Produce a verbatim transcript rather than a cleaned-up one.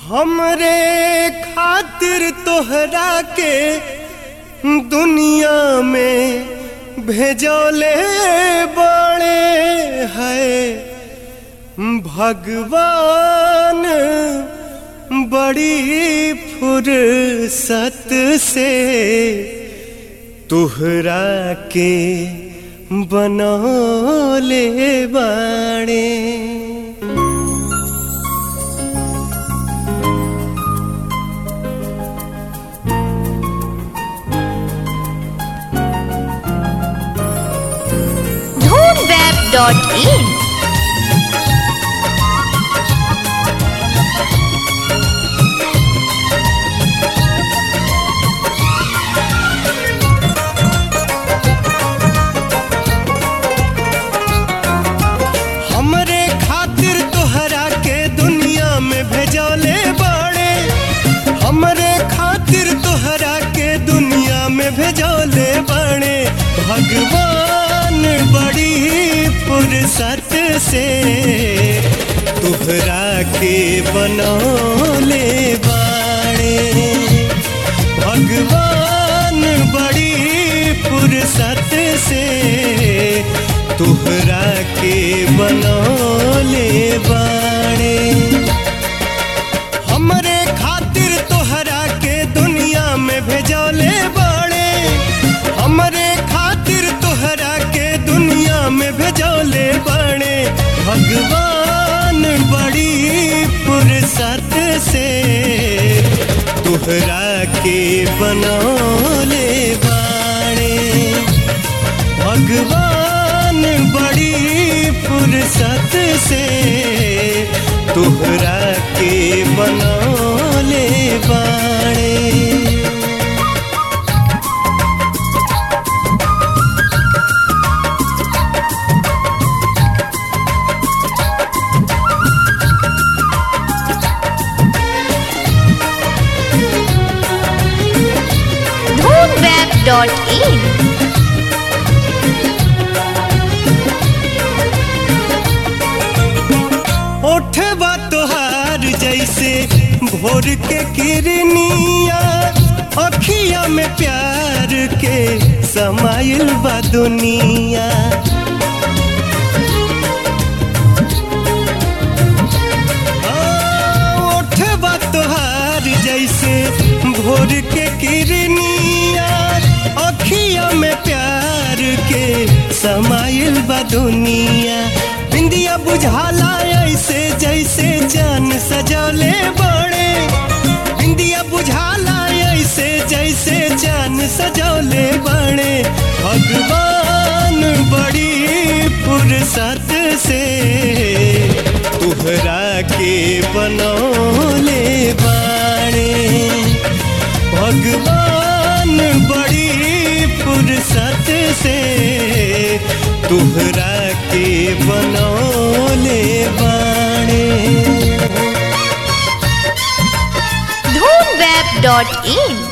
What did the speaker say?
हमरे खातिर तोहरा के दुनिया में भेजोले बड़े है भगवान बड़ी फुर्सत से तोहरा के बनौले बाड़े। डॉट इन हमरे खातिर तोहरा के दुनिया में भेजोले बड़े, हमरे खातिर तोहरा के दुनिया में भेजोले बड़े भगवान बड़ी फुर्सत से तोहरा के बनौले बाड़े। भगवान बड़ी फुर्सत से तोहरा के बनौले बाड़े। हमरे खातिर तोहरा के दुनिया में भेजोले बड़े, हमरे खातिर तोहरा के दुनिया में भेजोले बड़े भगवान बड़ी फुर्सत से तोहरा के बनौले बाड़े। भगवान बड़ी फुर्सत से तोहरा के बनौले बाड़े। डॉट इन ओठवा तोहार जैसे भोर के किरनिया, अखिया में प्यार के समाइल बा दुनिया। ओठवा तोहार जैसे भोर के किरनिया, अखिया में प्यार के समाइल बा दुनिया। बिंदिया बुझाला ऐसे जैसे जान सजौले बड़े, बिंदिया बुझाला ऐसे जैसे जान सजौले बड़े भगवान बड़ी फुर्सत से तोहरा के बनौले बाड़े। भगवान बड़ी फुर्सत से तोहरा के बनौले बाड़े। धूम वेब डॉट इन